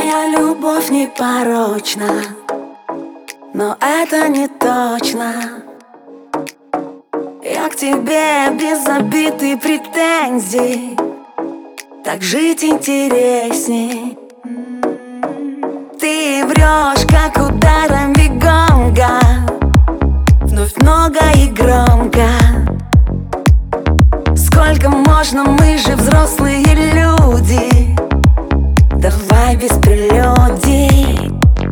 Моя любовь непорочна, но это не точно. Я к тебе без обид и претензий, так жить интересней. Ты врешь, как ударами гонга, вновь много и громко. Сколько можно, мы же взрослые люди, давай без прелюдий.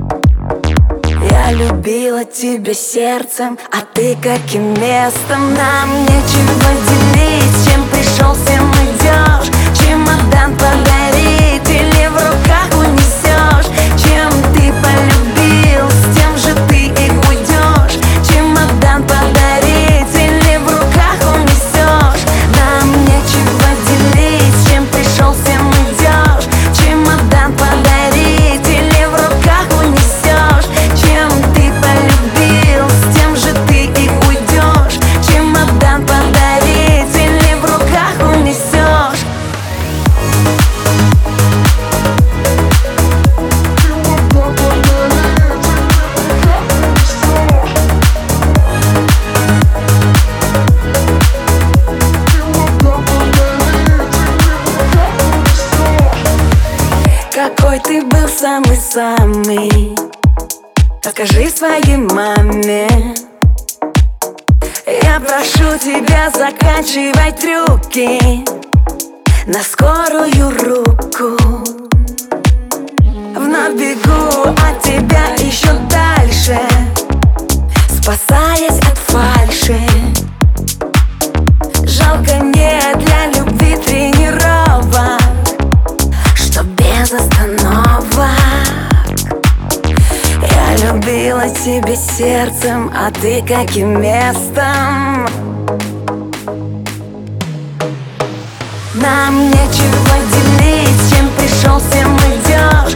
Я любила тебя сердцем, а ты каким местом? Нам нечего делить, чем пришел, с тем идешь. Чемодан подарить или в руках унесешь? Чем ты полюбил, с тем же ты и уйдешь. Чемодан подарить или в руках унесешь? Нам нечего делить, чем пришел, с тем идешь. Чемодан подарить или в руках унесешь? Чем ты полюбил, с тем же ты и уйдешь. Чемодан подарить или в руках унесешь? Какой ты был самый-самый, покажи своей маме. Я прошу тебя, заканчивай трюки на скорую руку. Вновь бегу от тебя еще дальше, спасаясь от фальши. Жалко, нет для любви тренировок, что без остановок. Я любила тебя сердцем, а ты каким местом? Нам нечего делить, чем пришел, с тем идешь.